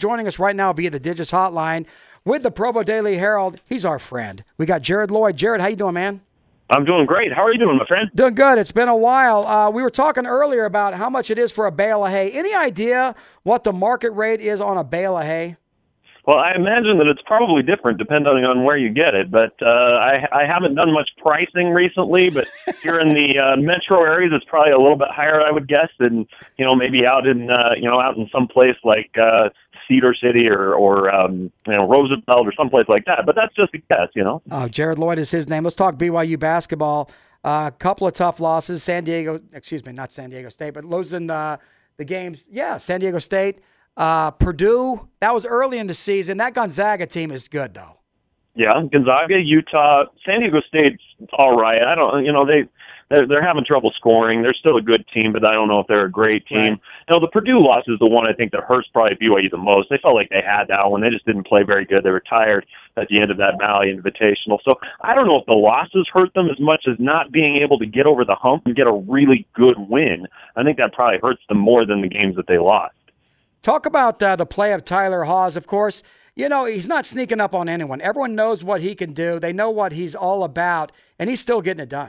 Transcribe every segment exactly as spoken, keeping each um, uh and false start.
joining us right now via the Digis Hotline with the Provo Daily Herald. He's our friend. We got Jared Lloyd. Jared, how you doing, man? I'm doing great. How are you doing, my friend? Doing good. It's been a while. Uh, we were talking earlier about how much it is for a bale of hay. Any idea what the market rate is on a bale of hay? Well, I imagine that it's probably different depending on where you get it, but uh, I, I haven't done much pricing recently, but here in the uh, metro areas, it's probably a little bit higher, I would guess, than, you know, maybe out in, uh, you know, out in some place like uh, Cedar City or, or um, you know, Roosevelt or someplace like that, but that's just a guess, you know. Oh, Jared Lloyd is his name. Let's talk B Y U basketball. A uh, couple of tough losses. San Diego, excuse me, not San Diego State, but losing uh, the games. Yeah, San Diego State. Uh, Purdue, that was early in the season. That Gonzaga team is good, though. Yeah, Gonzaga, Utah, San Diego State's all right. I don't, you know, they they're, they're having trouble scoring. They're still a good team, but I don't know if they're a great team. Right. You know, the Purdue loss is the one I think that hurts probably B Y U the most. They felt like they had that one. They just didn't play very good. They were tired at the end of that Valley Invitational. So I don't know if the losses hurt them as much as not being able to get over the hump and get a really good win. I think that probably hurts them more than the games that they lost. Talk about uh, the play of Tyler Haws. Of course, you know, he's not sneaking up on anyone. Everyone knows what he can do. They know what he's all about, and he's still getting it done.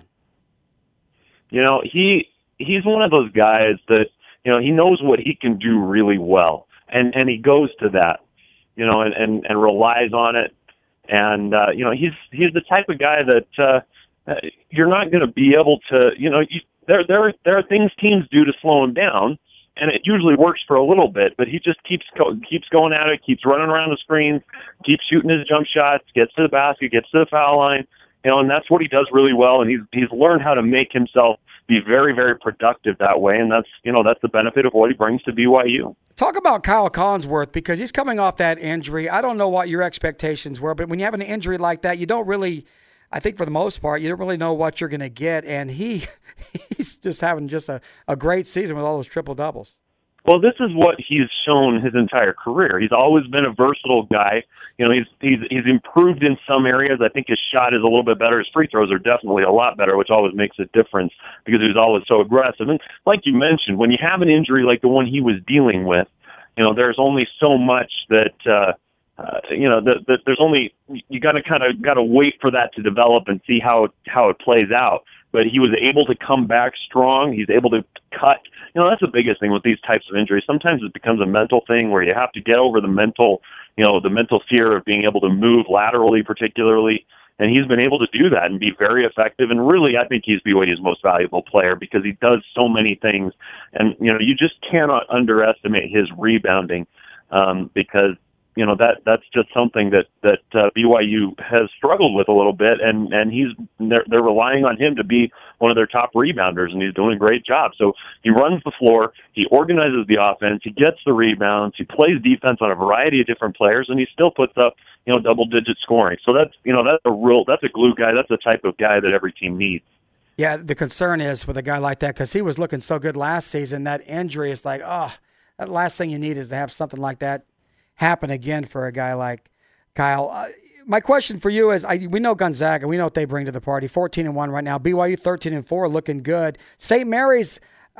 You know, he he's one of those guys that, you know, he knows what he can do really well, and, and he goes to that, you know, and, and, and relies on it. And, uh, you know, he's he's the type of guy that uh, you're not going to be able to, you know, you, there, there, there are things teams do to slow him down. And it usually works for a little bit, but he just keeps go, keeps going at it, keeps running around the screens, keeps shooting his jump shots, gets to the basket, gets to the foul line, you know, and that's what he does really well. And he's he's learned how to make himself be very, very productive that way, and that's you know that's the benefit of what he brings to B Y U. Talk about Kyle Collinsworth, because he's coming off that injury. I don't know what your expectations were, but when you have an injury like that, you don't really. I think for the most part, you don't really know what you're going to get, and he he's just having just a, a great season with all those triple-doubles. Well, this is what he's shown his entire career. He's always been a versatile guy. You know, he's he's he's improved in some areas. I think his shot is a little bit better. His free throws are definitely a lot better, which always makes a difference because he was always so aggressive. And like you mentioned, when you have an injury like the one he was dealing with, you know, there's only so much that uh, – Uh, you know, the, the, there's only you got to kind of got to wait for that to develop and see how it, how it plays out. But he was able to come back strong. He's able to cut. You know, that's the biggest thing with these types of injuries. Sometimes it becomes a mental thing where you have to get over the mental, you know, the mental fear of being able to move laterally, particularly. And he's been able to do that and be very effective. And really, I think he's B Y U's most valuable player because he does so many things. And you know, you just cannot underestimate his rebounding um, because. You know, that that's just something that that uh, B Y U has struggled with a little bit, and and he's they're, they're relying on him to be one of their top rebounders, and he's doing a great job. So he runs the floor, he organizes the offense, he gets the rebounds, he plays defense on a variety of different players, and he still puts up you know double digit scoring. So that's you know that's a real that's a glue guy. That's the type of guy that every team needs. Yeah, the concern is with a guy like that because he was looking so good last season. That injury is like, oh, that last thing you need is to have something like that happen again for a guy like Kyle. Uh, my question for you is, I, we know Gonzaga, we know what they bring to the party. fourteen and one right now. B Y U thirteen and four, looking good. Saint Mary's,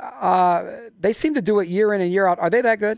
uh, they seem to do it year in and year out. Are they that good?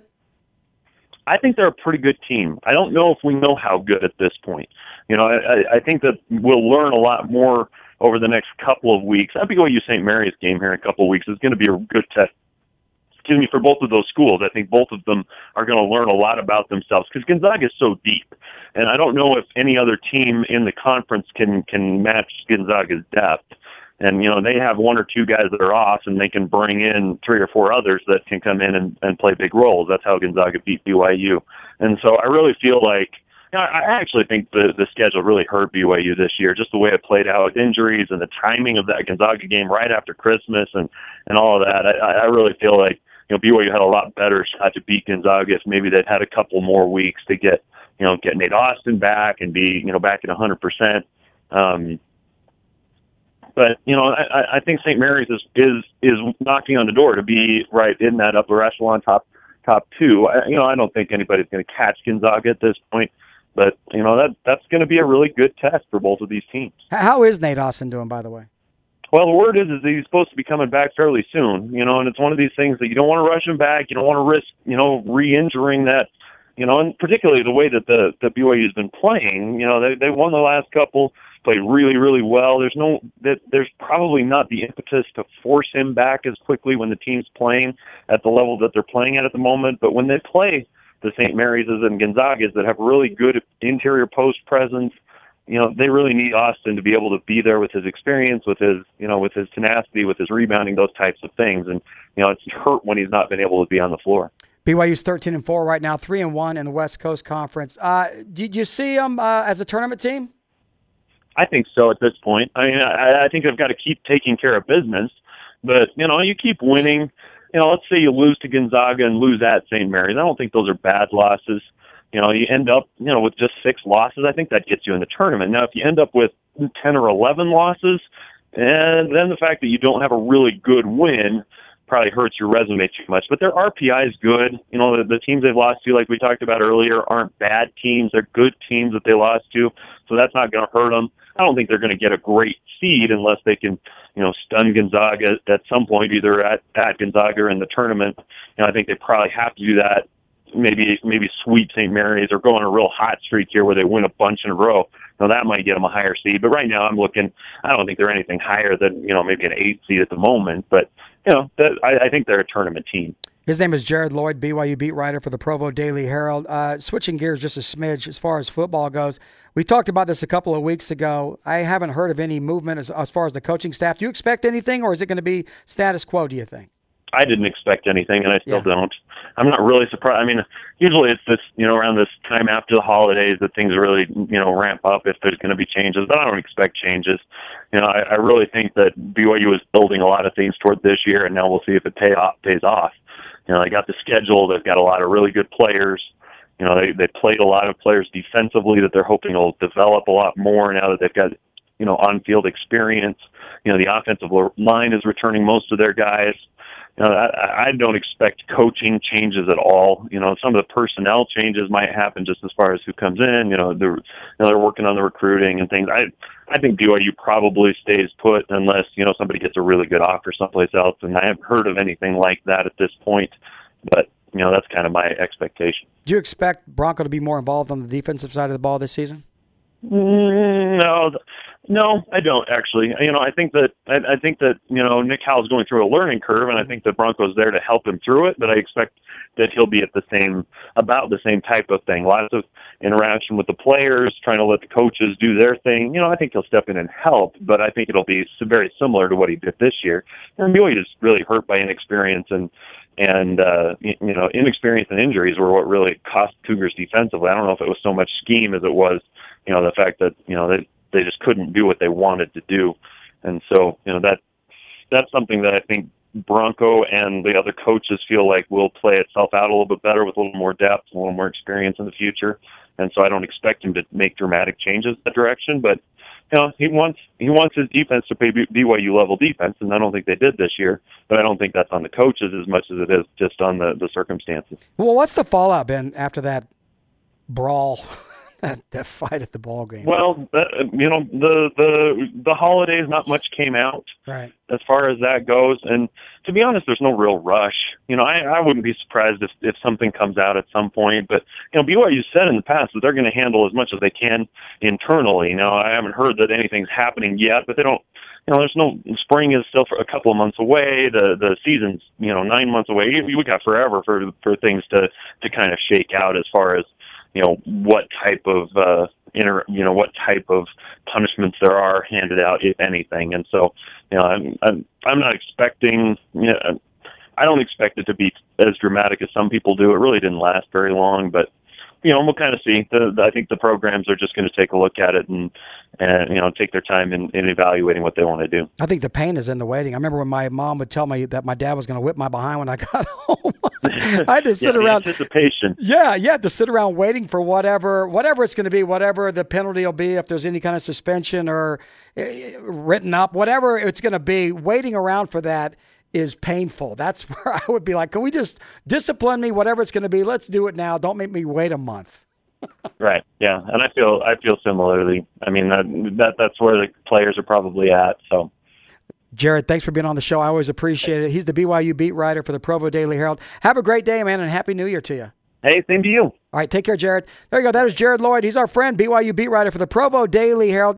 I think they're a pretty good team. I don't know if we know how good at this point. You know, I, I think that we'll learn a lot more over the next couple of weeks. I think B Y U Saint Mary's game here in a couple of weeks is going to be a good test. Excuse me, for both of those schools. I think both of them are going to learn a lot about themselves because Gonzaga is so deep. And I don't know if any other team in the conference can, can match Gonzaga's depth. And, you know, they have one or two guys that are off, and they can bring in three or four others that can come in and, and play big roles. That's how Gonzaga beat B Y U. And so I really feel like, you know, I actually think the, the schedule really hurt B Y U this year, just the way it played out with injuries and the timing of that Gonzaga game right after Christmas and, and all of that. I, I really feel like, you know, B Y U had a lot better shot to beat Gonzaga if maybe they'd had a couple more weeks to get, you know, get Nate Austin back and be, you know, back at one hundred percent. Um, but, you know, I, I think Saint Mary's is, is, is knocking on the door to be right in that upper echelon top, top two. I, you know, I don't think anybody's going to catch Gonzaga at this point, but, you know, that, that's going to be a really good test for both of these teams. How is Nate Austin doing, by the way? Well, the word is, is that he's supposed to be coming back fairly soon, you know, and it's one of these things that you don't want to rush him back. You don't want to risk, you know, re-injuring that, you know, and particularly the way that the, the B Y U's been playing. You know, they they won the last couple, played really, really well. There's no that there's probably not the impetus to force him back as quickly when the team's playing at the level that they're playing at at the moment. But when they play the Saint Mary's and Gonzagas that have really good interior post presence, you know, they really need Austin to be able to be there with his experience, with his, you know, with his tenacity, with his rebounding, those types of things. And, you know, it's hurt when he's not been able to be on the floor. B Y U's thirteen and four right now, three and one in the West Coast Conference. Uh, do, do you see them uh, as a tournament team? I think so at this point. I mean, I, I think they've got to keep taking care of business. But, you know, you keep winning. You know, let's say you lose to Gonzaga and lose at Saint Mary's. I don't think those are bad losses. You know, you end up, you know, with just six losses. I think that gets you in the tournament. Now, if you end up with ten or eleven losses, and then the fact that you don't have a really good win probably hurts your resume too much. But their R P I is good. You know, the, the teams they've lost to, like we talked about earlier, aren't bad teams. They're good teams that they lost to, so that's not going to hurt them. I don't think they're going to get a great seed unless they can, you know, stun Gonzaga at some point, either at, at Gonzaga or in the tournament. You know, I think they probably have to do that. Maybe maybe sweep Saint Mary's or go on a real hot streak here where they win a bunch in a row. Now that might get them a higher seed. But right now I'm looking, I don't think they're anything higher than, you know, maybe an eight seed at the moment. But, you know, that, I, I think they're a tournament team. His name is Jared Lloyd, B Y U beat writer for the Provo Daily Herald. Uh, switching gears just a smidge as far as football goes. We talked about this a couple of weeks ago. I haven't heard of any movement as, as far as the coaching staff. Do you expect anything, or is it going to be status quo, do you think? I didn't expect anything, and I still yeah. don't. I'm not really surprised. I mean, usually it's this, you know, around this time after the holidays that things really, you know, ramp up if there's going to be changes. But I don't expect changes. You know, I, I really think that B Y U is building a lot of things toward this year, and now we'll see if it pay off, pays off. You know, they got the schedule. They've got a lot of really good players. You know, they they played a lot of players defensively that they're hoping will develop a lot more now that they've got, you know, on-field experience. You know, the offensive line is returning most of their guys. You know, I, I don't expect coaching changes at all. You know, some of the personnel changes might happen just as far as who comes in. You know, they're, you know, they're working on the recruiting and things. I I think B Y U probably stays put unless, you know, somebody gets a really good offer someplace else, and I haven't heard of anything like that at this point. But, you know, that's kind of my expectation. Do you expect Bronco to be more involved on the defensive side of the ball this season? Mm, no, no, I don't actually. You know, I think that I, I think that you know Nick Howell's going through a learning curve, and I think that Bronco's there to help him through it. But I expect that he'll be at the same, about the same type of thing. Lots of interaction with the players, trying to let the coaches do their thing. You know, I think he'll step in and help, but I think it'll be very similar to what he did this year. And B Y U is really hurt by inexperience and. And, uh, you know, inexperience and injuries were what really cost Cougars defensively. I don't know if it was so much scheme as it was, you know, the fact that, you know, they, they just couldn't do what they wanted to do. And so, you know, that that's something that I think Bronco and the other coaches feel like will play itself out a little bit better with a little more depth, a little more experience in the future. And so I don't expect him to make dramatic changes in that direction, but, you know, he wants he wants his defense to play B Y U level defense, and I don't think they did this year. But I don't think that's on the coaches as much as it is just on the, the circumstances. Well, what's the fallout been after that brawl, that, that fight at the ball game? Well, uh, you know, the the the holidays, not much came out right. as far as that goes. And to be honest, there's no real rush. You know, I, I wouldn't be surprised if, if something comes out at some point. But, you know, B Y U said in the past that they're going to handle as much as they can internally. Now, I haven't heard that anything's happening yet, but they don't, you know, there's no, spring is still for a couple of months away. The the season's, you know, nine months away. We got forever for for things to, to kind of shake out as far as, you know, what type of, uh, inter, you know, what type of punishments there are handed out, if anything. And so, you know, I'm, I'm, I'm not expecting, you know, I don't expect it to be as dramatic as some people do. It really didn't last very long, but, you know, we'll kind of see. The, the, I think the programs are just going to take a look at it and, and you know, take their time in, in evaluating what they want to do. I think the pain is in the waiting. I remember when my mom would tell me that my dad was going to whip my behind when I got home. I had to sit yeah, around. Anticipation. Yeah, yeah, to sit around waiting for whatever, whatever it's going to be, whatever the penalty will be, if there's any kind of suspension or uh, written up, whatever it's going to be. Waiting around for that is painful. That's where I would be like, can we just discipline me, whatever it's going to be? Let's do it now. Don't make me wait a month. Right. Yeah. And I feel, I feel similarly. I mean, that, that, that's where the players are probably at. So, Jared, thanks for being on the show. I always appreciate it. He's the B Y U beat writer for the Provo Daily Herald. Have a great day, man, and Happy New Year to you. Hey, same to you. All right, take care, Jared. There you go. That is Jared Lloyd. He's our friend, B Y U beat writer for the Provo Daily Herald.